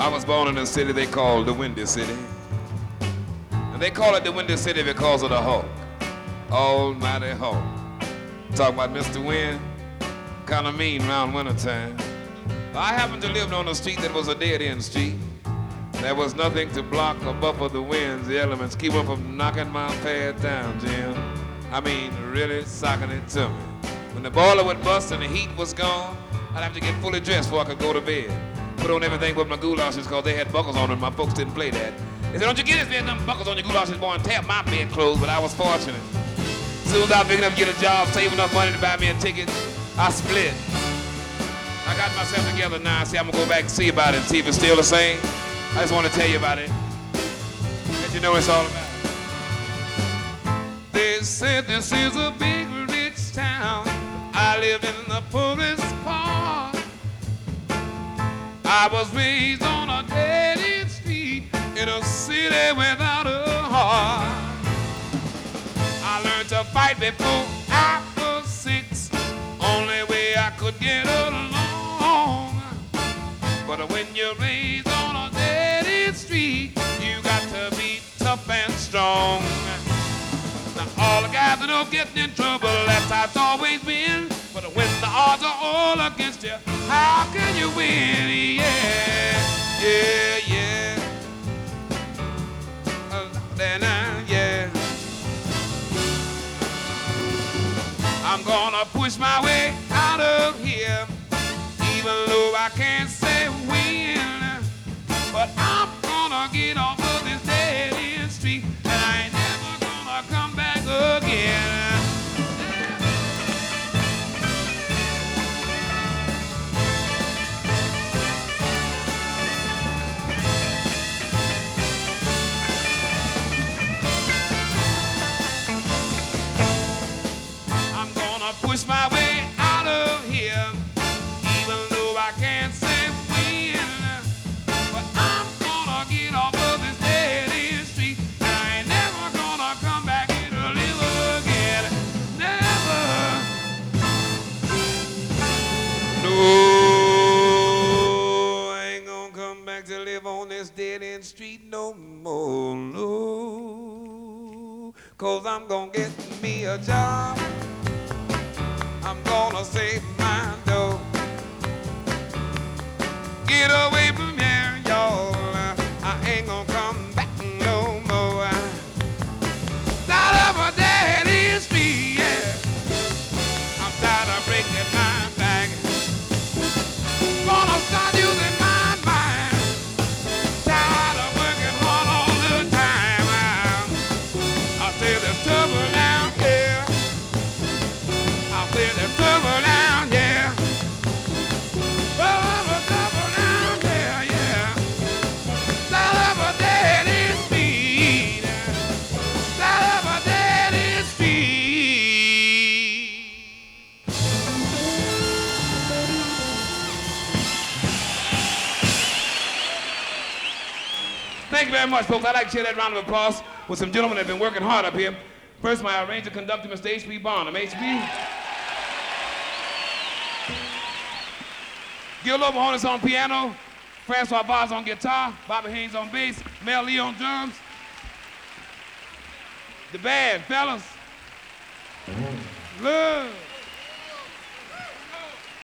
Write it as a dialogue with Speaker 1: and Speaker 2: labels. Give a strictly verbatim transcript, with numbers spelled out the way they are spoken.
Speaker 1: I was born in a city they call the Windy City. And they call it the Windy City because of the Hulk. Almighty Hulk. Talk about Mister Wind, kind of mean around wintertime. I happened to live on a street that was a dead-end street. There was nothing to block or buffer the winds, the elements, keep them from knocking my pad down, Jim. I mean, really socking it to me. When the boiler would bust and the heat was gone, I'd have to get fully dressed before I could go to bed. Put on everything but my goulashes because they had buckles on them. My folks didn't play that. They said, don't you get this, man, them buckles on your goulashes, boy, and tap my bedclothes, but I was fortunate. As soon as I was big enough to get a job, save enough money to buy me a ticket, I split. I got myself together now. See, I'm gonna go back and see about it and see if it's still the same. I just want to tell you about it. Let you know what it's all about. They said this is a big, rich town. I lived in the poorest part. I was raised on a dead-end street in a city without a heart. I learned to fight before I was six. Only way I could get along. But when you're raised on a dead-end street, you got to be tough and strong. Now all the guys that don't get in trouble, that's how it's always been. But when the odds are all against you, how can you win? Yeah, yeah, yeah. Uh, then I, yeah. I'm gonna push my way out of here, even though I can't say when. But I'm gonna get off of this dead-end street, and I ain't never gonna come back again. Push my way out of here, even though I can't say when. But I'm gonna get off of this dead-end street. I ain't never gonna come back here to live again. Never. No, I ain't gonna come back to live on this dead-end street no more. No, 'cause I'm gonna get me a job. I'm gonna save my dough. Get away from here, y'all. I ain't gonna come back no more. Out of a dead-end street, yeah. I'm tired of breaking my back. Gonna start using my mind. Tired of working hard all the time. I say there's trouble down here. There's trouble down there. Oh, there's trouble down there, yeah. Out of a dead-end street. Out of a dead-end street. Thank you very much, folks. I'd like to share that round of applause with some gentlemen that have been working hard up here. First, my arranger conductor, Mister H P Barnum. H P. Gil Lobo on piano, Francois Vaz on guitar, Bobby Haynes on bass, Mel Lee on drums. The band, fellas. Love.